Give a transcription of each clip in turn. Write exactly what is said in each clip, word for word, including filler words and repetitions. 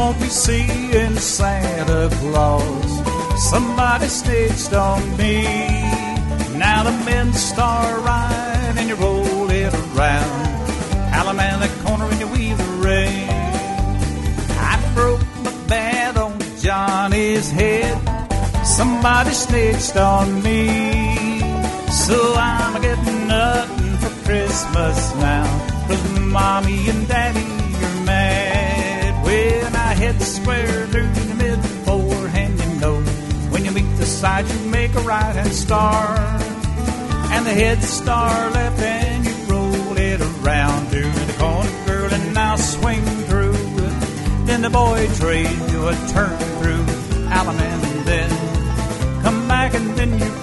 won't be seeing Santa Claus. Somebody snitched on me. Now the men start riding and you roll it around. Allemande corner and you weave the rain. I broke my bat on Johnny's head. Somebody snitched on me. So I'm getting nothing for Christmas now, 'cause mommy and daddy are mad. When I hit square through the middle forehand, you know, when you meet the side you make a right-hand star, and the head star left and you roll it around to the corner, girl, and I'll swing through. Then the boy trade you a turn through Allemande, and then come back and then you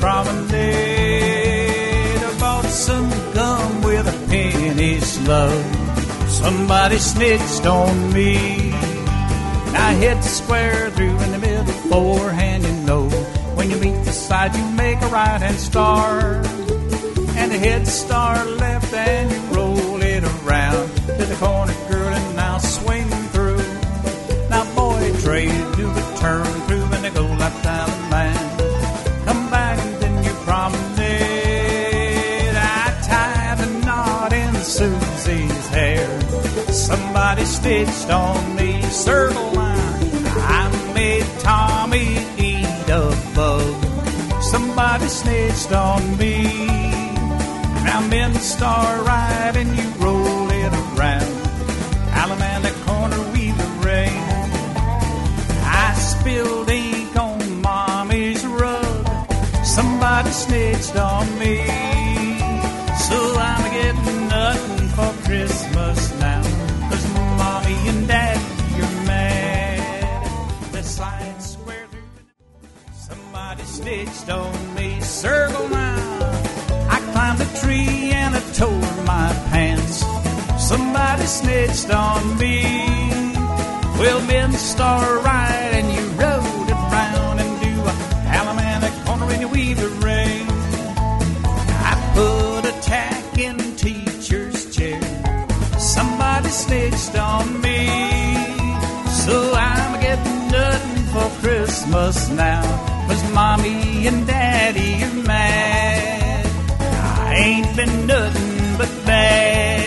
promenade. I bought some gum with a penny slug. Somebody snitched on me. I hit square through in the middle forehand, you know, when you meet the side you make a right-hand star, and the head star left and you roll it around to the corner, girl, and I'll swing through. Now boy, trade do a turn through and they go left down the line. Come back and then you promenade. I tied a knot in Susie's hair. Somebody stitched on me, circle line. I made Tommy eat a bug. Somebody snitched on me. Now men start right and you roll it around. Allemande corner, weave the rain. I spilled ink on mommy's rug. Somebody snitched on me. So I'm getting nothing for Christmas now, 'cause mommy and daddy are mad. The side square through. Somebody snitched on me, circle now. I climbed a tree and I tore my pants. Somebody snitched on me. Well, men start right and you rode it round and do a Allemande corner and you weave the rain. I put a tack in teacher's chair. Somebody snitched on me. So I'm getting nothing for Christmas now, 'cause mommy and daddy are mad. I ain't been nothing but bad.